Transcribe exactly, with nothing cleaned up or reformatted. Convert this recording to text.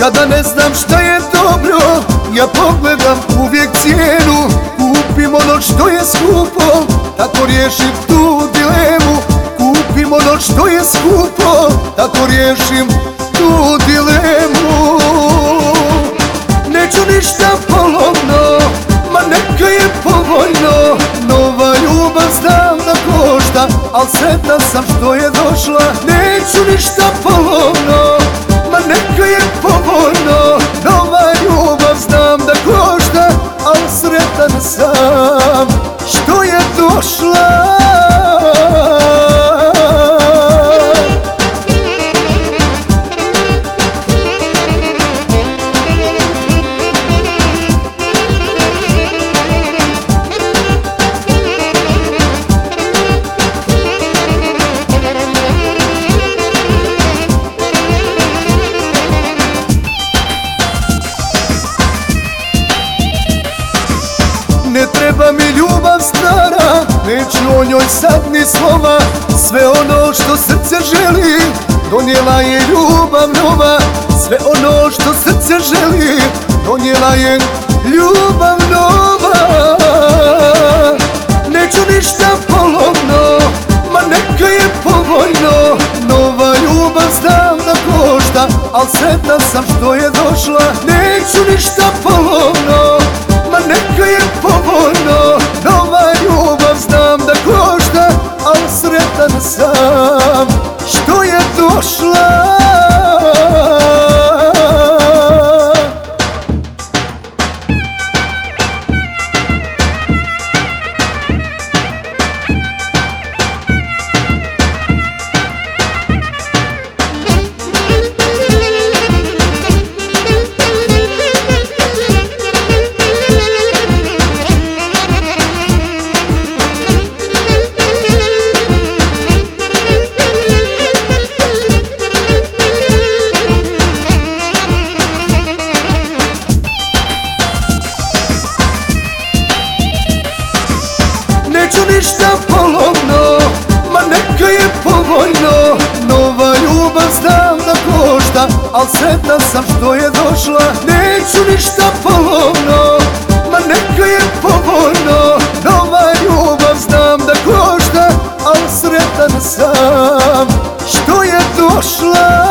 Kada ne znam šta je dobro, ja pogledam uvijek cijenu. Kupim ono što je skupo, tako riješim tu dilemu. Kupim ono što je skupo, tako riješim tu dilemu. Neću ništa polovno, ma neka je povoljno. Nova ljubav znam da košta, al sretan sam što je došla. Neću ništa polovno, ma neka je povoljno. Nova ljubav znam da košta, al sretan sam što je došla. Ne treba mi ljubav stara, neću o njoj sad ni slova. Sve ono što srce želi, donijela je ljubav nova. Sve ono što srce želi, donijela je ljubav nova. Neću ništa polovno, ma neka je povoljno. Nova ljubav znam da košta, al sretan sam što je došla. Neću ništa polovno, ma neka je povoljno. Nova ljubav znam da košta, al sretan sam što je došla. Neću ništa polovno, ma neka je povoljno. Nova ljubav znam da košta, al sretan sam što je došla. Neću ništa polovno, ma neka je povoljno. Nova ljubav znam da košta, al sretan sam što je došla.